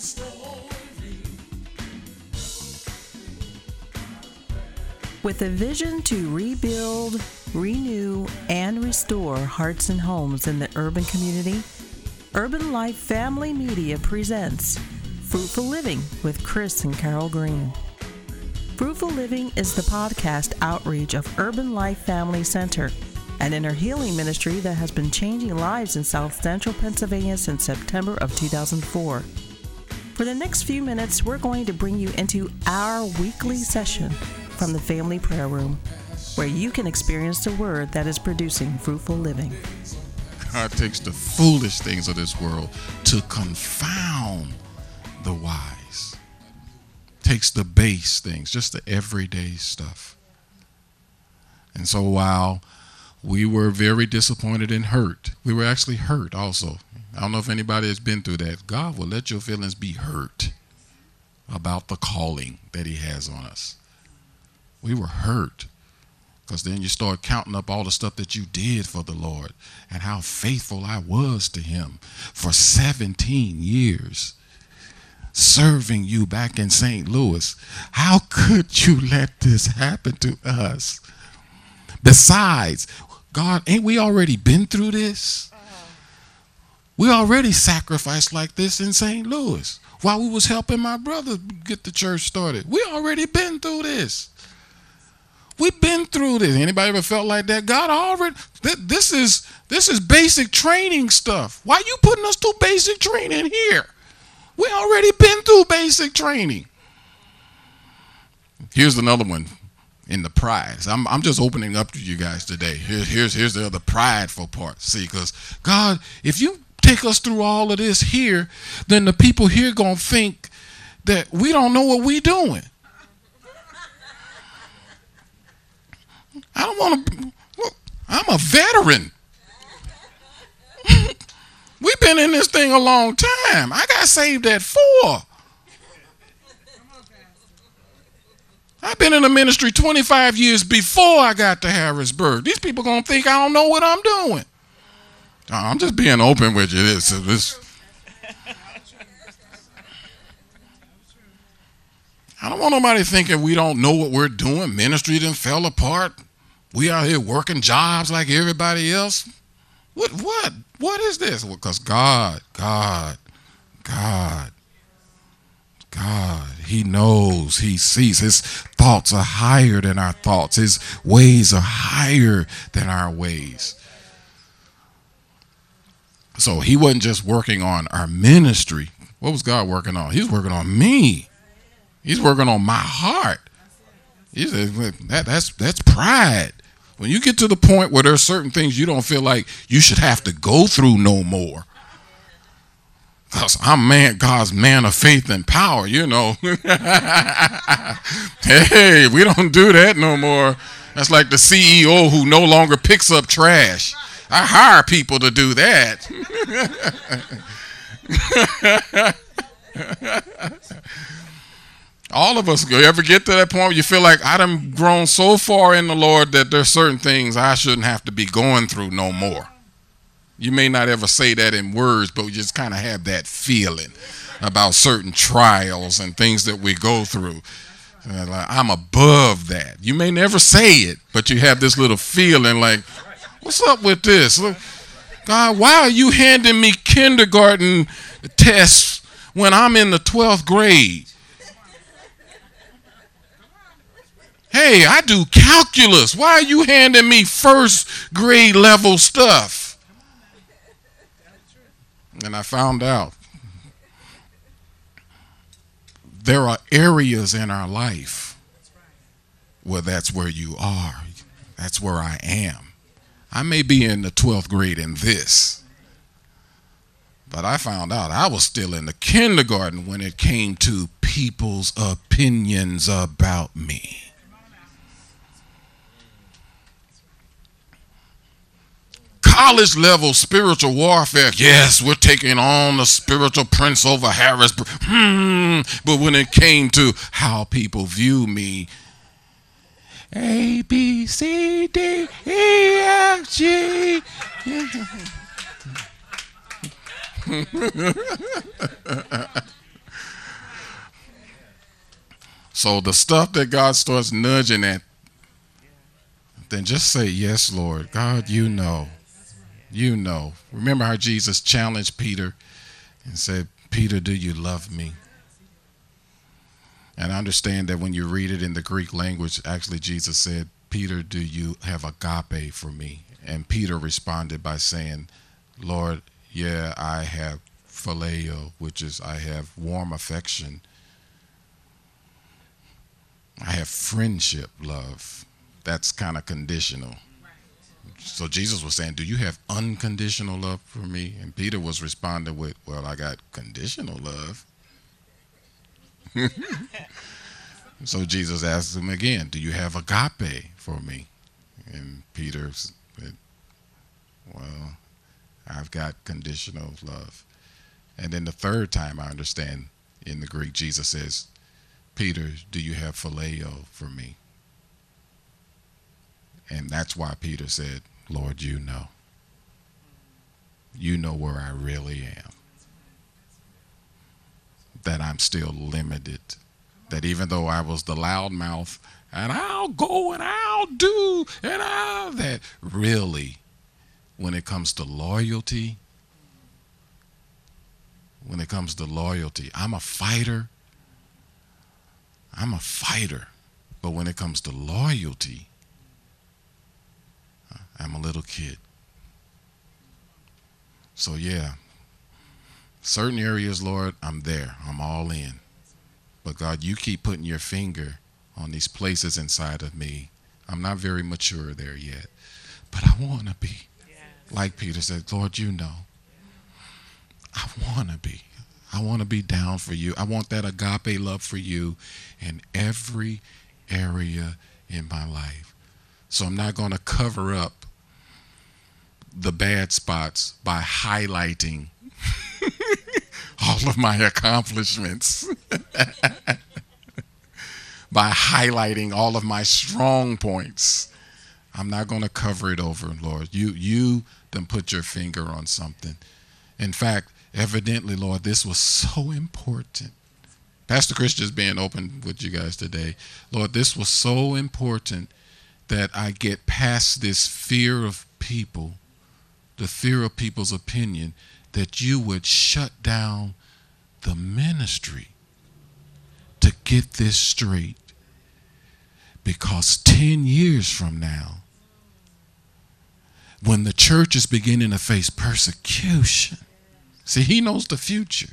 With a vision to rebuild, renew, and restore hearts and homes in the urban community, Urban Life Family Media presents Fruitful Living with Chris and Carol Green. Fruitful Living is the podcast outreach of Urban Life Family Center, an inner healing ministry that has been changing lives in South Central Pennsylvania since September of 2004. For the next few minutes, we're going to bring you into our weekly session from the Family Prayer Room, where you can experience the word that is producing fruitful living. God takes the foolish things of this world to confound the wise. Takes the base things, just the everyday stuff. And so while we were very disappointed and hurt, we were actually hurt also. I don't know if anybody has been through that. God will let your feelings be hurt about the calling that he has on us. We were hurt because then you start counting up all the stuff that you did for the Lord and how faithful I was to him for 17 years, serving you back in St. Louis. How could you let this happen to us? Besides, God, ain't we already been through this? We already sacrificed like this in St. Louis while we was helping my brother get the church started. We already been through this. We've been through this. Anybody ever felt like that? God already, this is basic training stuff. Why you putting us through basic training here? We already been through basic training. Here's another one in the pride. I'm just opening up to you guys today. Here's the other prideful part. See, because God, if you take us through all of this here, then the people here gonna think that we don't know what we doing. I don't want to. I'm a veteran. We've been in this thing a long time. I got saved at 4. I've been in the ministry 25 years before I got to Harrisburg. These people going to think I don't know what I'm doing. I'm just being open with you. I don't want nobody thinking we don't know what we're doing. Ministry done fell apart. We out here working jobs like everybody else. What is this? Well, because God, he knows, he sees. His thoughts are higher than our thoughts. His ways are higher than our ways. So he wasn't just working on our ministry. What was God working on? He's working on me. He's working on my heart. He said, that's pride. When you get to the point where there's certain things you don't feel like you should have to go through no more. Because I'm God's man of faith and power, you know. Hey, we don't do that no more. That's like the CEO who no longer picks up trash. I hire people to do that. All of us, you ever get to that point where you feel like I done grown so far in the Lord that there's certain things I shouldn't have to be going through no more. You may not ever say that in words, but we just kind of have that feeling about certain trials and things that we go through. Like, I'm above that. You may never say it, but you have this little feeling like, what's up with this? God, why are you handing me kindergarten tests when I'm in the 12th grade? Hey, I do calculus. Why are you handing me first grade level stuff? And I found out there are areas in our life where that's where you are. That's where I am. I may be in the 12th grade in this, but I found out I was still in the kindergarten when it came to people's opinions about me. College level spiritual warfare. Yes, we're taking on the spiritual prince over Harrisburg. But when it came to how people view me, A, B, C, D, E, F, G. So the stuff that God starts nudging at, then just say, yes, Lord. God, you know. You know. Remember how Jesus challenged Peter and said, Peter, do you love me? And I understand that when you read it in the Greek language, actually Jesus said, Peter, do you have agape for me? And Peter responded by saying, Lord, yeah, I have phileo, which is I have warm affection. I have friendship love. That's kind of conditional. So Jesus was saying, do you have unconditional love for me? And Peter was responding with, well, I got conditional love. So Jesus asked him again, do you have agape for me? And Peter said, well, I've got conditional love. And then the third time, I understand in the Greek, Jesus says, Peter, do you have phileo for me? And that's why Peter said, Lord, you know. You know where I really am. That I'm still limited. That even though I was the loudmouth, and I'll go and I'll do, and I'll that, really, when it comes to loyalty, I'm a fighter. But when it comes to loyalty, I'm a little kid. So yeah, certain areas, Lord, I'm there. I'm all in. But God, you keep putting your finger on these places inside of me. I'm not very mature there yet. But I want to be. Like Peter said, Lord, you know. I want to be. I want to be down for you. I want that agape love for you in every area in my life. So I'm not going to cover up the bad spots by highlighting all of my accomplishments, by highlighting all of my strong points. I'm not going to cover it over, Lord. You done put your finger on something. In fact, evidently, Lord, this was so important. Pastor Chris just being open with you guys today. Lord, this was so important that I get past this fear of people, the fear of people's opinion, that you would shut down the ministry to get this straight. Because 10 years from now, when the church is beginning to face persecution, see, he knows the future.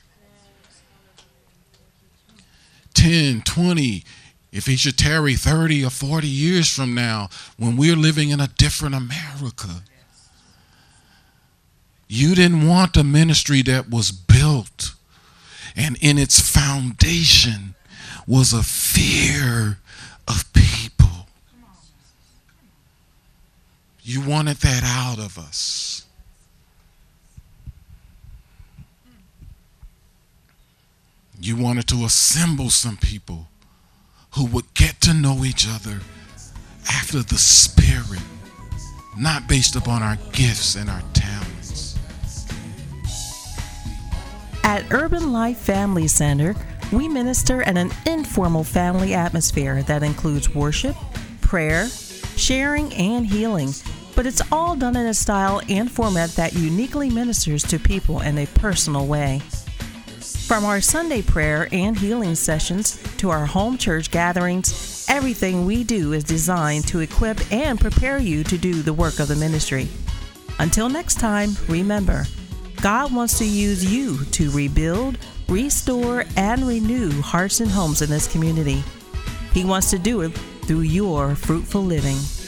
10, 20, if he should tarry 30 or 40 years from now, when we're living in a different America, you didn't want a ministry that was built and in its foundation was a fear of people. You wanted that out of us. You wanted to assemble some people who would get to know each other after the Spirit, not based upon our gifts and our talents. At Urban Life Family Center, we minister in an informal family atmosphere that includes worship, prayer, sharing, and healing. But it's all done in a style and format that uniquely ministers to people in a personal way. From our Sunday prayer and healing sessions to our home church gatherings, everything we do is designed to equip and prepare you to do the work of the ministry. Until next time, remember, God wants to use you to rebuild, restore, and renew hearts and homes in this community. He wants to do it through your fruitful living.